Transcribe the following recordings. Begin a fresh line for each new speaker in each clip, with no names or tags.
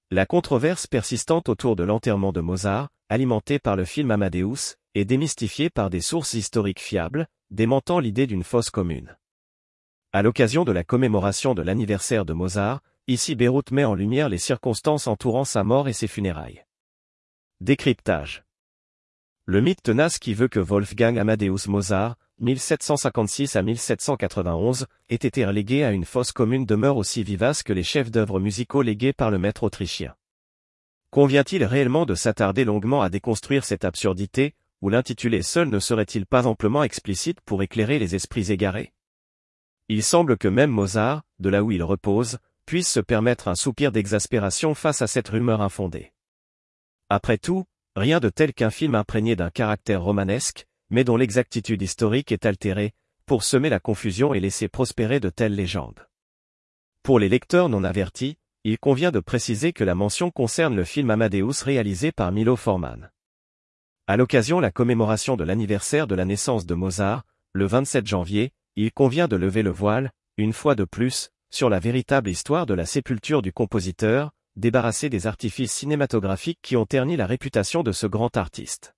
La controverse persistante autour de l'enterrement de Mozart, alimentée par le film Amadeus, est démystifiée par des sources historiques fiables, démentant l'idée d'une fosse commune. À l'occasion de la commémoration de l'anniversaire de Mozart, ici Beyrouth met en lumière les circonstances entourant sa mort et ses funérailles. Décryptage. Le mythe tenace qui veut que Wolfgang Amadeus Mozart, 1756 à 1791, ait été relégué à une fosse commune demeure aussi vivace que les chefs-d'œuvre musicaux légués par le maître autrichien. Convient-il réellement de s'attarder longuement à déconstruire cette absurdité, ou l'intitulé seul ne serait-il pas amplement explicite pour éclairer les esprits égarés? Il semble que même Mozart, de là où il repose, puisse se permettre un soupir d'exaspération face à cette rumeur infondée. Après tout, rien de tel qu'un film imprégné d'un caractère romanesque, mais dont l'exactitude historique est altérée, pour semer la confusion et laisser prospérer de telles légendes. Pour les lecteurs non avertis, il convient de préciser que la mention concerne le film Amadeus réalisé par Milo Forman. À l'occasion de la commémoration de l'anniversaire de la naissance de Mozart, le 27 janvier, il convient de lever le voile, une fois de plus, sur la véritable histoire de la sépulture du compositeur, débarrassé des artifices cinématographiques qui ont terni la réputation de ce grand artiste.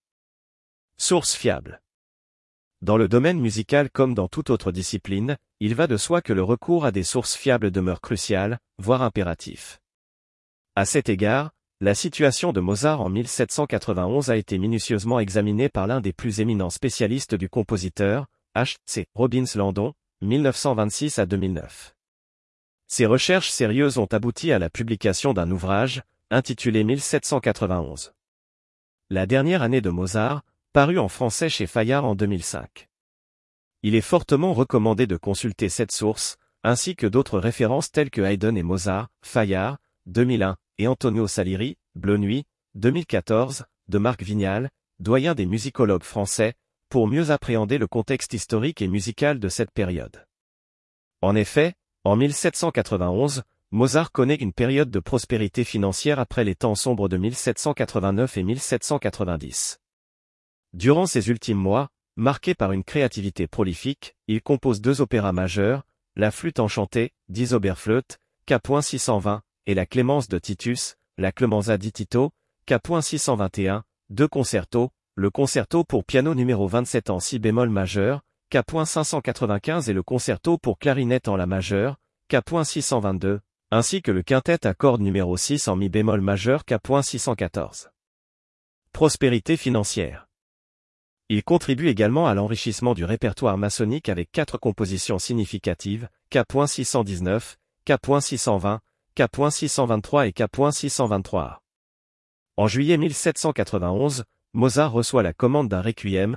Source fiable. Dans le domaine musical comme dans toute autre discipline, il va de soi que le recours à des sources fiables demeure crucial, voire impératif. À cet égard, la situation de Mozart en 1791 a été minutieusement examinée par l'un des plus éminents spécialistes du compositeur, H.C. Robbins Landon, 1926 à 2009. Ces recherches sérieuses ont abouti à la publication d'un ouvrage, intitulé 1791. La dernière année de Mozart, paru en français chez Fayard en 2005. Il est fortement recommandé de consulter cette source, ainsi que d'autres références telles que Haydn et Mozart, Fayard, 2001, et Antonio Salieri, Bleu Nuit, 2014, de Marc Vignal, doyen des musicologues français, pour mieux appréhender le contexte historique et musical de cette période. En effet, en 1791, Mozart connaît une période de prospérité financière après les temps sombres de 1789 et 1790. Durant ces ultimes mois, marqués par une créativité prolifique, il compose 2 opéras majeurs, La Flûte enchantée, Die Zauberflöte, K.620, et La Clémence de Titus, La Clemenza di Tito, K.621, 2 concertos, le concerto pour piano numéro 27 en si bémol majeur, K.595 et le concerto pour clarinette en la majeure, K.622, ainsi que le quintet à cordes numéro 6 en mi bémol majeur K.614. Prospérité financière. Il contribue également à l'enrichissement du répertoire maçonnique avec 4 compositions significatives, K.619, K.620, K.623 et K.623. En juillet 1791, Mozart reçoit la commande d'un requiem,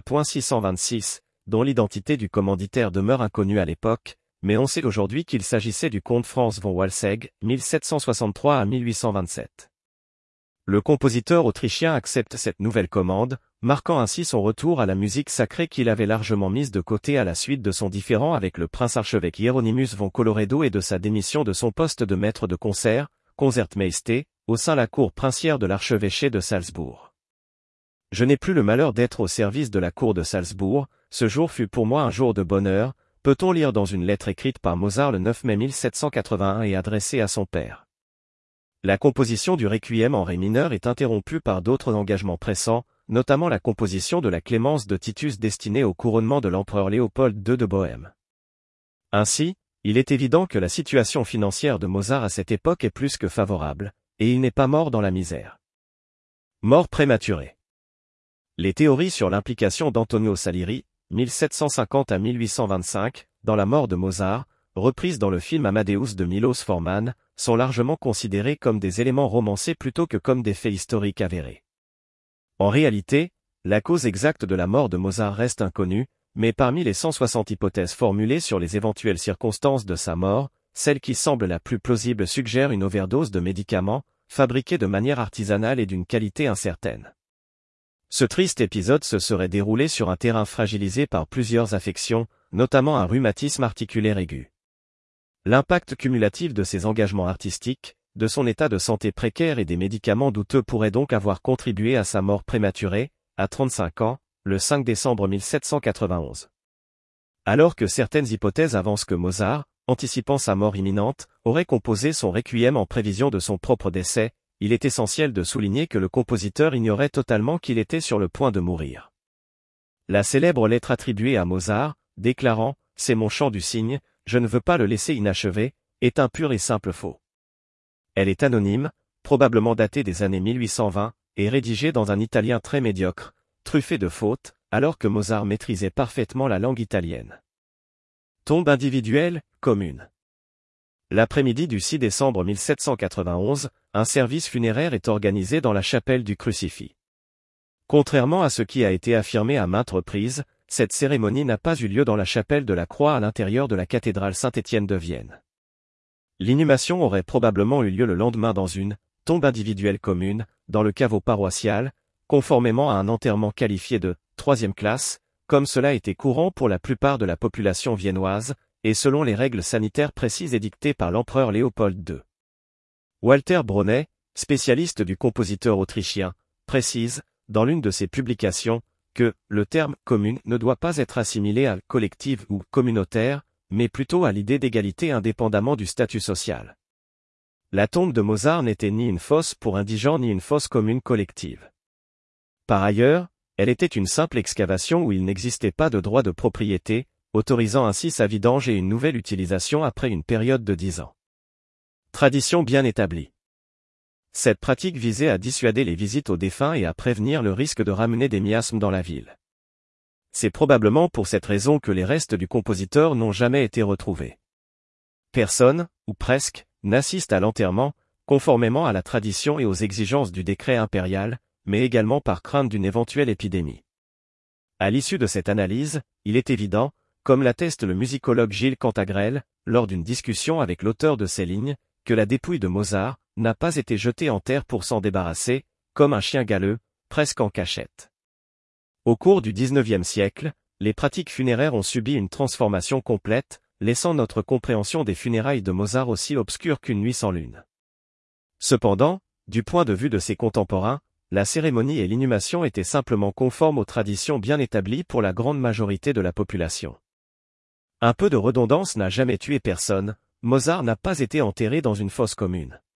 K.626, dont l'identité du commanditaire demeure inconnue à l'époque, mais on sait aujourd'hui qu'il s'agissait du comte Franz von Walsegg, 1763 à 1827. Le compositeur autrichien accepte cette nouvelle commande, marquant ainsi son retour à la musique sacrée qu'il avait largement mise de côté à la suite de son différend avec le prince-archevêque Hieronymus von Colloredo et de sa démission de son poste de maître de concert, Concertmeister, au sein de la cour princière de l'archevêché de Salzbourg. Je n'ai plus le malheur d'être au service de la cour de Salzbourg, ce jour fut pour moi un jour de bonheur, peut-on lire dans une lettre écrite par Mozart le 9 mai 1781 et adressée à son père. La composition du requiem en ré mineur est interrompue par d'autres engagements pressants, notamment la composition de la Clémence de Titus destinée au couronnement de l'empereur Léopold II de Bohême. Ainsi, il est évident que la situation financière de Mozart à cette époque est plus que favorable, et il n'est pas mort dans la misère. Mort prématurée. Les théories sur l'implication d'Antonio Salieri, 1750 à 1825, dans la mort de Mozart, reprises dans le film Amadeus de Milos Forman, sont largement considérées comme des éléments romancés plutôt que comme des faits historiques avérés. En réalité, la cause exacte de la mort de Mozart reste inconnue, mais parmi les 160 hypothèses formulées sur les éventuelles circonstances de sa mort, celle qui semble la plus plausible suggère une overdose de médicaments, fabriqués de manière artisanale et d'une qualité incertaine. Ce triste épisode se serait déroulé sur un terrain fragilisé par plusieurs affections, notamment un rhumatisme articulaire aigu. L'impact cumulatif de ses engagements artistiques, de son état de santé précaire et des médicaments douteux pourrait donc avoir contribué à sa mort prématurée, à 35 ans, le 5 décembre 1791. Alors que certaines hypothèses avancent que Mozart, anticipant sa mort imminente, aurait composé son requiem en prévision de son propre décès. Il est essentiel de souligner que le compositeur ignorait totalement qu'il était sur le point de mourir. La célèbre lettre attribuée à Mozart, déclarant « C'est mon chant du cygne, je ne veux pas le laisser inachevé », est un pur et simple faux. Elle est anonyme, probablement datée des années 1820, et rédigée dans un italien très médiocre, truffé de fautes, alors que Mozart maîtrisait parfaitement la langue italienne. Tombe individuelle, commune. L'après-midi du 6 décembre 1791, un service funéraire est organisé dans la chapelle du Crucifix. Contrairement à ce qui a été affirmé à maintes reprises, cette cérémonie n'a pas eu lieu dans la chapelle de la Croix à l'intérieur de la cathédrale Saint-Étienne de Vienne. L'inhumation aurait probablement eu lieu le lendemain dans une tombe individuelle commune, dans le caveau paroissial, conformément à un enterrement qualifié de troisième classe, comme cela était courant pour la plupart de la population viennoise, et selon les règles sanitaires précises édictées par l'empereur Léopold II. Walter Braunet, spécialiste du compositeur autrichien, précise, dans l'une de ses publications, que le terme « commune » ne doit pas être assimilé à « collective » ou « communautaire », mais plutôt à l'idée d'égalité indépendamment du statut social. La tombe de Mozart n'était ni une fosse pour indigents ni une fosse commune collective. Par ailleurs, elle était une simple excavation où il n'existait pas de droit de propriété, autorisant ainsi sa vidange et une nouvelle utilisation après une période de 10 ans. Tradition bien établie. Cette pratique visait à dissuader les visites aux défunts et à prévenir le risque de ramener des miasmes dans la ville. C'est probablement pour cette raison que les restes du compositeur n'ont jamais été retrouvés. Personne, ou presque, n'assiste à l'enterrement, conformément à la tradition et aux exigences du décret impérial, mais également par crainte d'une éventuelle épidémie. À l'issue de cette analyse, il est évident, comme l'atteste le musicologue Gilles Cantagrel, lors d'une discussion avec l'auteur de ces lignes, que la dépouille de Mozart n'a pas été jetée en terre pour s'en débarrasser, comme un chien galeux, presque en cachette. Au cours du XIXe siècle, les pratiques funéraires ont subi une transformation complète, laissant notre compréhension des funérailles de Mozart aussi obscure qu'une nuit sans lune. Cependant, du point de vue de ses contemporains, la cérémonie et l'inhumation étaient simplement conformes aux traditions bien établies pour la grande majorité de la population. Un peu de redondance n'a jamais tué personne, Mozart n'a pas été enterré dans une fosse commune.